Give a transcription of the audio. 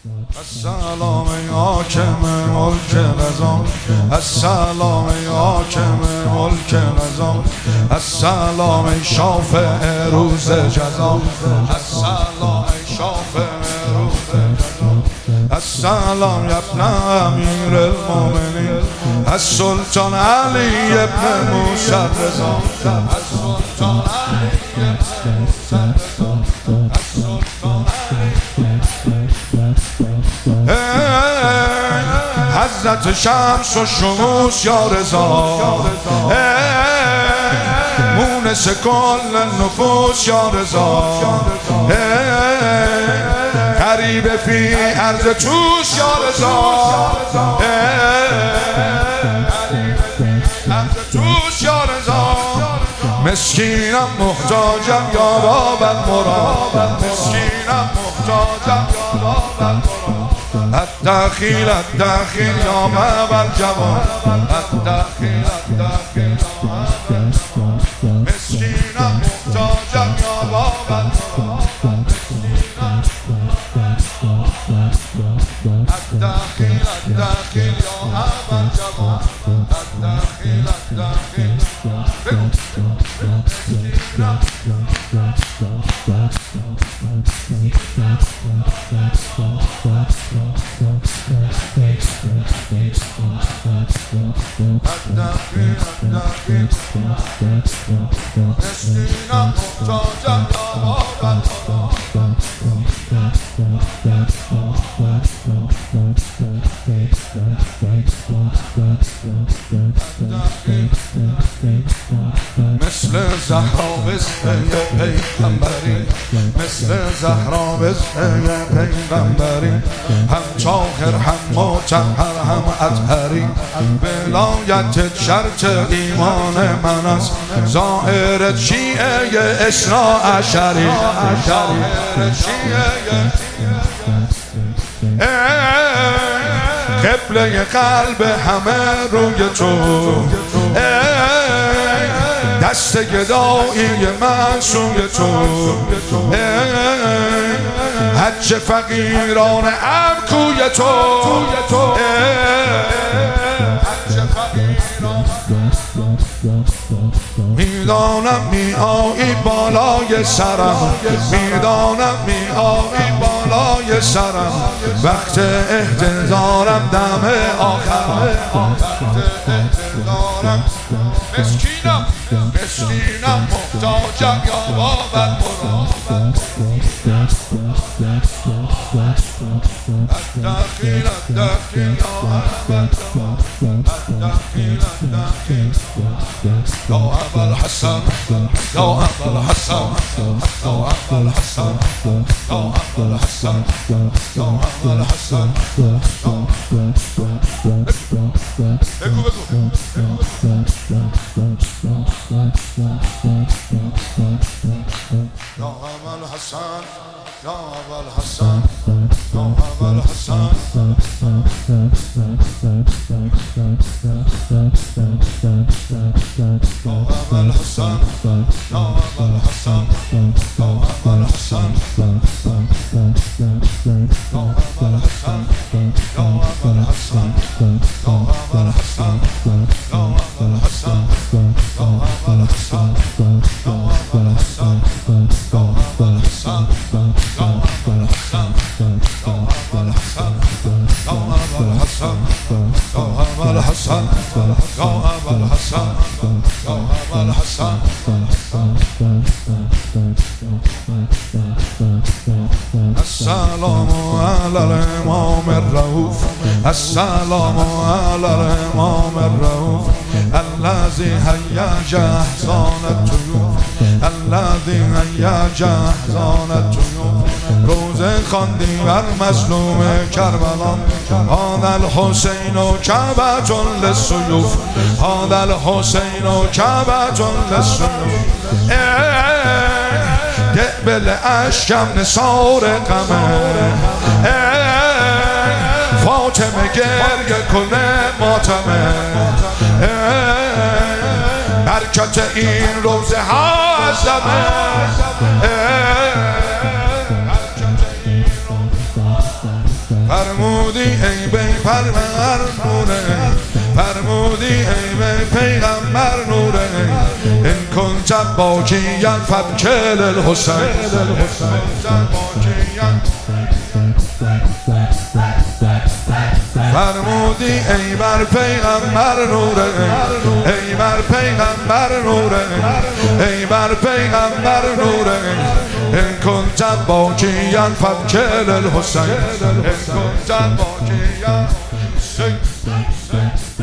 السلام حاکم ملک نظام، السلام حاکم ملک نظام، السلام شافع روز جزا، السلام شافع روز جزا، السلام یا ابن امیر المؤمنین السلطان علی ابن موسی رضا، السلطان علی ابن موسی رضا، السلطان حضرت شمس و شموس یا رضا، مونس کل نفوس یا رضا، غریب فی عرض توس یا رضا، توس یا رضا، مسکینم محتاجم یا باب المراد، مسکینم محتاجم یا باب المراد، الدخیل الدخیل یا باب الجواد، الدخیل الدخیل یا باب الجواد، مسکینم محتاجم یا باب المراد، الدخیل الدخیل یا باب الجواد، الدخیل الدخیل مثل زهرا وسط پیغمبری، مثل زهرا وسط پیغمبری، هم چاخر هم مطهر هم اطهری، ولایت شرط ایمان من است، ظاهر شیعه اثنا عشری، ظاهر شیعه قبله قلب همه روی تو، دست گدایی من سوی تو، حج فقیران ام کوی تو، میدانم می آیی بالای سرم، میدانم می آیی بالای سرم، وقت احتضارم دم آخرم، وقت احتضارم، مسکینم مسکینم محتاجم یا باب المراد، الدخیل الدخیل یا باب الجواد، الدخیل الدخیل یا ابا الحسن، یا ابا الحسن، یا ابا الحسن، یا ابا الحسن، یا ابا الحسن، بگو بگو يا أبا الحسن، يا أبا الحسن، يا أبا الحسن، يا أبا الحسن، يا أبا الحسن، يا أبا الحسن، يا أبا الحسن، يا أبا الحسن، يا أبا الحسن، يا أبا الحسن، يا أبا الحسن، يا أبا الحسن، يا أبا الحسن، يا أبا الحسن، يا أبا الحسن، يا أبا الحسن، يا أبا الحسن، يا أبا الحسن، يا أبا الحسن. السلام على الإمام الرؤوف، السلام على الإمام الرؤوف، الذي هيج أحزان الطيوف، الذي هيج أحزان الطيوف، روز خواندی بر مظلوم کربلا، هذا الحسین کعبة للسیوف، هذا الحسین کعبة للسیوف، دبل اشکم نثار غمه، فاطمه گریه کل ماتمه، برکت این روزه هستمه، فرمودی ای پیغمبر نوره فرمودی ای پیغمبر نوره ان كنت باکیا فابکی للحسین فرمودی ای بر پیغمبر نوره ای بر پیغمبر نوره ای بر پیغمبر نوره ان كنت باکیا فابکی للحسین ان كنت باکیا